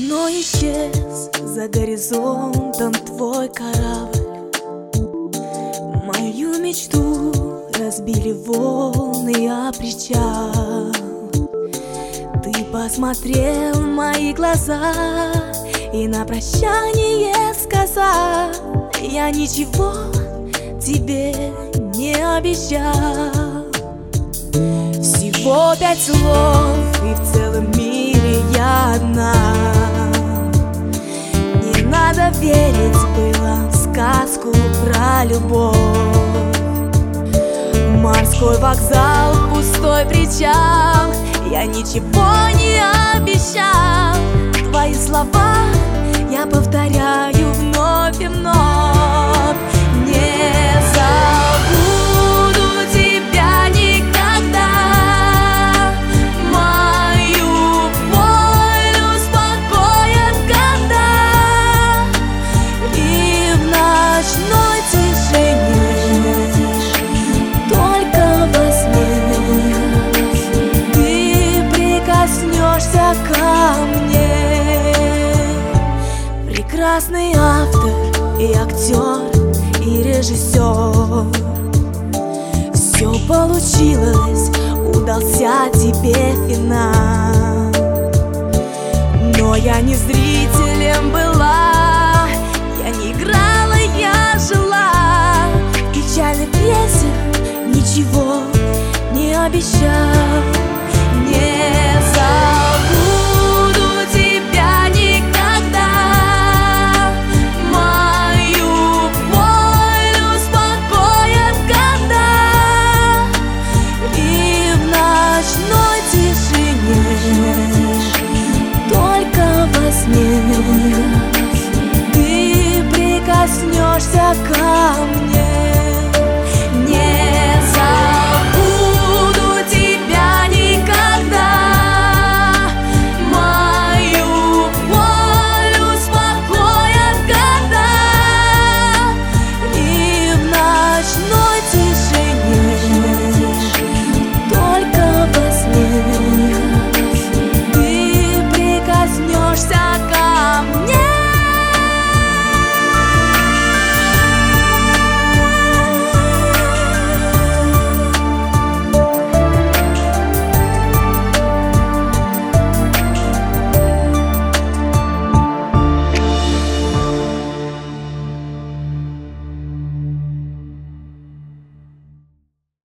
Давно исчез за горизонтом твой корабль. Мою мечту разбили волны о причал. Ты посмотрел в мои глаза и на прощание сказал: я ничего тебе не обещал. Всего 5 слов, и в целом мире я одна. Не надо верить было в сказку про любовь. Морской вокзал, пустой причал, я ничего не обещал. Твои слова я повторяю вновь и вновь. Не забуду тебя никогда. Мою боль успокоят года. И в ночной тишине, только во сне, ты прикоснешься ко мне. Прекрасный автор и актер, и режиссер. Все получилось, удался тебе финал. Но я не зрителем была, я не играла, я жила. Печальных песен ничего не обещал. Не забуду тебя никогда. Мою боль успокоят года. И в ночной тишине, только во сне, ты прикоснешься ко мне.